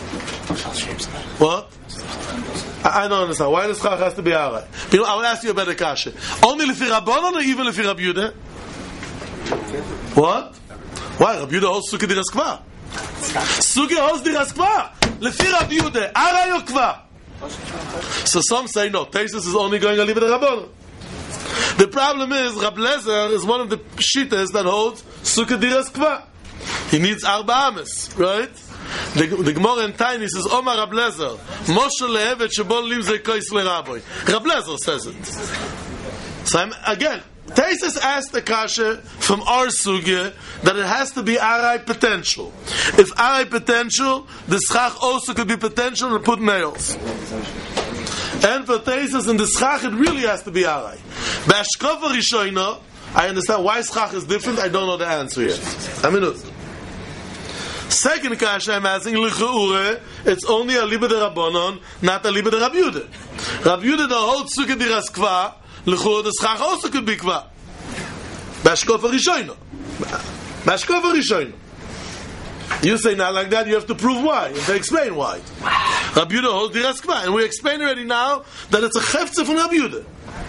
Speaker 2: What? I, I don't understand. Why the schach has to be aray? You know, I will ask you a better kasha. Only lefi Rabbanon or even lefi Rabbi Yehuda? What? Why? Rabbi Yehuda holds sukkah diras kvar. Sukkah holds diras kvar. Lefi Rabbi Yehuda, aray or kvar? So some say no. Taisus is only going on leave the Rabbanon. The problem is Rab Lezer is one of the shitas that holds sukkah diras kvar. He needs arba ames, right? The, the Gemara in Tiny says, Omar Rab Lezer, Moshe lehevet shebol limzei kois leraboy. Rab Lezer says it. So I'm, again, Taisus asked the kasha from our sugya that it has to be aray potential. If aray potential, the schach also could be potential and put nails. And for Taisus in the schach, it really has to be aray. B'ashkofa rishoina, I understand why schach is different. I don't know the answer yet. A minute. Second kasha I'm asking, l'chu'ure, it's only a liba de Rabbanon, not a liba de Rabbi Yehuda. Rabbi Yehuda the whole sukkah diras kva, l'chu'ure the schach also could be kva. B'ashkofa rishoina. B'ashkofa rishoina. You say not like that, you have to prove why. You have to explain why. Rabbi Yehuda holds diras kva, and we explain already now that it's a chefze from Rabbi Yehuda.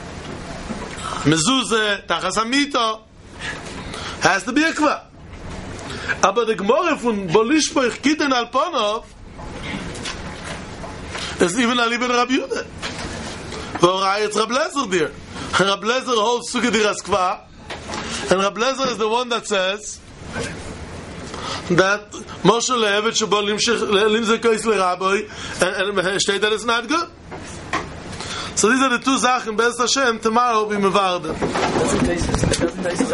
Speaker 2: Mezuzah, tachas hamito, has to be a kva. Aber the Gemara von Bolishpoich Kitten Alponov is even a liber Rabbi Yehuda. Why it's Rab Lezer there? Rab Lezer holds sukkah diras kva, and Rab Lezer is the one that says that Moshe lehevet shebol limzei kois leraboy, and steht that it's not good. So these are the two Sachen, Be'ez Hashem, tomorrow we mevarden.